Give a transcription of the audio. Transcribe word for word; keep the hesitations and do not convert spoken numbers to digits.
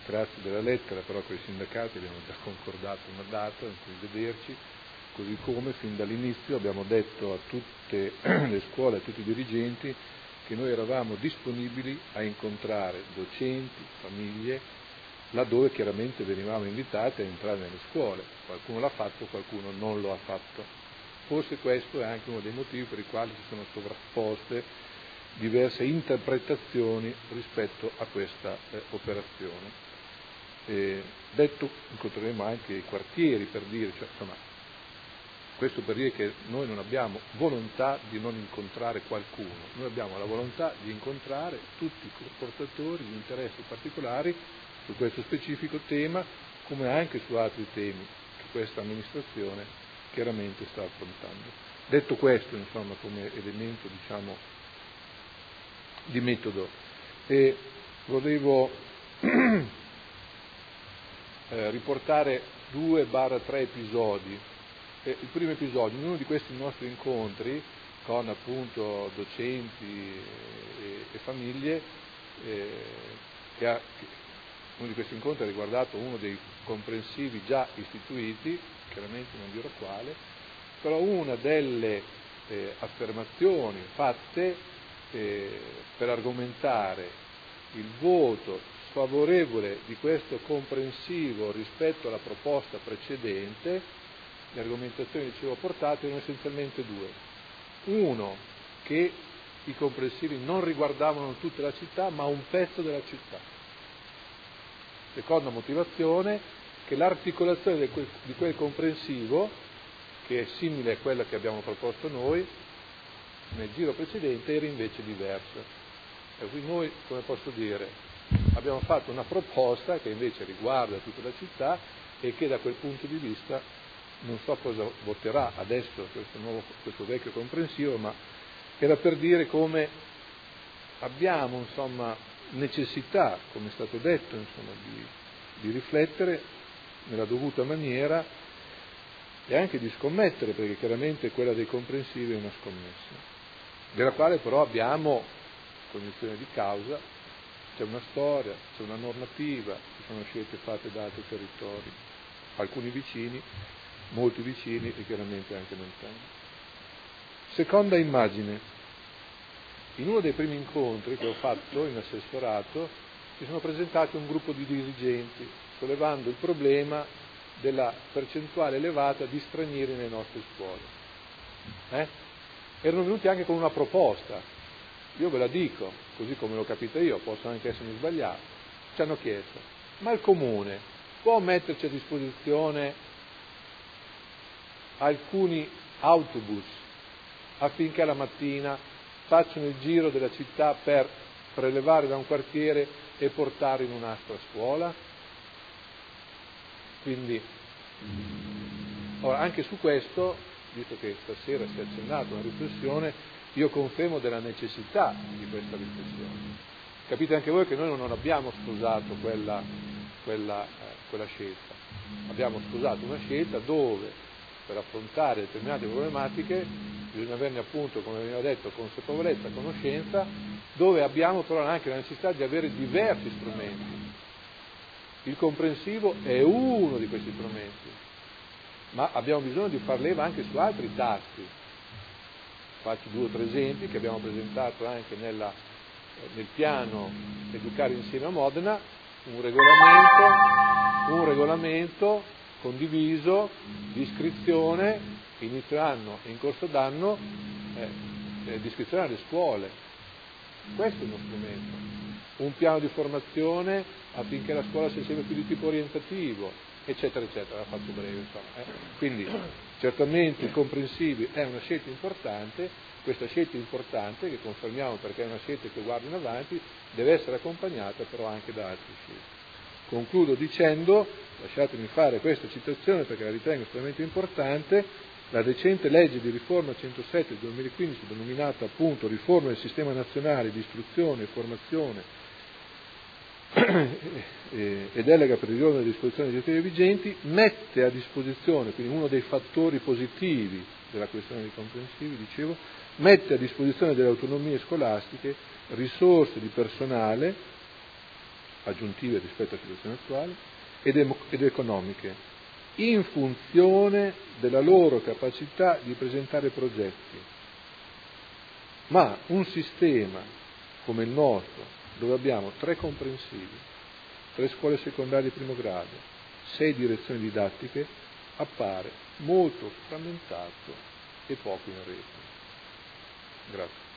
grazie della lettera, però con i sindacati abbiamo già concordato una data in cui vederci, così come fin dall'inizio abbiamo detto a tutte le scuole, a tutti i dirigenti, che noi eravamo disponibili a incontrare docenti, famiglie, laddove chiaramente venivamo invitati a entrare nelle scuole. Qualcuno l'ha fatto, qualcuno non lo ha fatto. Forse questo è anche uno dei motivi per i quali si sono sovrapposte diverse interpretazioni rispetto a questa eh, operazione. Eh, detto, incontreremo anche i quartieri per dire, cioè, insomma, questo per dire che noi non abbiamo volontà di non incontrare qualcuno, noi abbiamo la volontà di incontrare tutti i portatori di interessi particolari su questo specifico tema, come anche su altri temi che questa amministrazione chiaramente sta affrontando. Detto questo, insomma, come elemento, diciamo, di metodo, e volevo eh, riportare due barra tre episodi. Eh, il primo episodio, in uno di questi nostri incontri con appunto docenti e, e famiglie, eh, che ha, che, uno di questi incontri ha riguardato uno dei comprensivi già istituiti, chiaramente non dirò quale, però una delle eh, affermazioni fatte eh, per argomentare il voto sfavorevole di questo comprensivo rispetto alla proposta precedente, le argomentazioni, dicevo, portate erano essenzialmente due. Uno, che i comprensivi non riguardavano tutta la città, ma un pezzo della città. Seconda motivazione, che l'articolazione di quel, di quel comprensivo, che è simile a quella che abbiamo proposto noi nel giro precedente, era invece diversa. E quindi noi, come posso dire, abbiamo fatto una proposta che invece riguarda tutta la città e che da quel punto di vista non so cosa voterà adesso questo, nuovo, questo vecchio comprensivo, ma era per dire come abbiamo, insomma, necessità, come è stato detto, insomma, di, di riflettere nella dovuta maniera e anche di scommettere, perché chiaramente quella dei comprensivi è una scommessa, della quale però abbiamo cognizione di causa, c'è una storia, c'è una normativa, ci sono scelte fatte da altri territori, alcuni vicini, molti vicini e chiaramente anche lontani. Seconda immagine. In uno dei primi incontri che ho fatto in assessorato si sono presentati un gruppo di dirigenti sollevando il problema della percentuale elevata di stranieri nelle nostre scuole. Eh? Erano venuti anche con una proposta, io ve la dico, così come l'ho capita io, posso anche essermi sbagliato. Ci hanno chiesto, ma il Comune può metterci a disposizione alcuni autobus affinché la mattina facciano il giro della città per prelevare da un quartiere e portare in un'altra scuola? Quindi, ora, anche su questo, visto che stasera si è accennata una riflessione, io confermo della necessità di questa riflessione. Capite anche voi che noi non abbiamo sposato quella, quella, eh, quella scelta, abbiamo sposato una scelta dove per affrontare determinate problematiche bisogna averne appunto, come veniva detto, consapevolezza, conoscenza, dove abbiamo però anche la necessità di avere diversi strumenti. Il comprensivo è uno di questi strumenti, ma abbiamo bisogno di far leva anche su altri tasti. Faccio due o tre esempi che abbiamo presentato anche nella, nel piano Educare insieme a Modena, un regolamento, un regolamento condiviso di iscrizione inizio anno e in corso d'anno, eh, di iscrizione alle scuole. Questo è uno strumento. Un piano di formazione affinché la scuola sia sempre più di tipo orientativo, eccetera, eccetera. La faccio breve, insomma. Eh. Quindi, certamente, comprensivi è una scelta importante. Questa scelta importante, che confermiamo perché è una scelta che guarda in avanti, deve essere accompagnata però anche da altre scelte. Concludo dicendo, lasciatemi fare questa citazione perché la ritengo estremamente importante, la recente legge di riforma centosette del duemilaquindici, denominata appunto Riforma del Sistema Nazionale di Istruzione e Formazione e delega per il riordino delle disposizioni legislative vigenti, mette a disposizione, quindi uno dei fattori positivi della questione dei comprensivi, dicevo, mette a disposizione delle autonomie scolastiche risorse di personale aggiuntive rispetto alla situazione attuale, ed, em- ed economiche, in funzione della loro capacità di presentare progetti. Ma un sistema come il nostro, dove abbiamo tre comprensivi, tre scuole secondarie di primo grado, sei direzioni didattiche, appare molto frammentato e poco in rete. Grazie.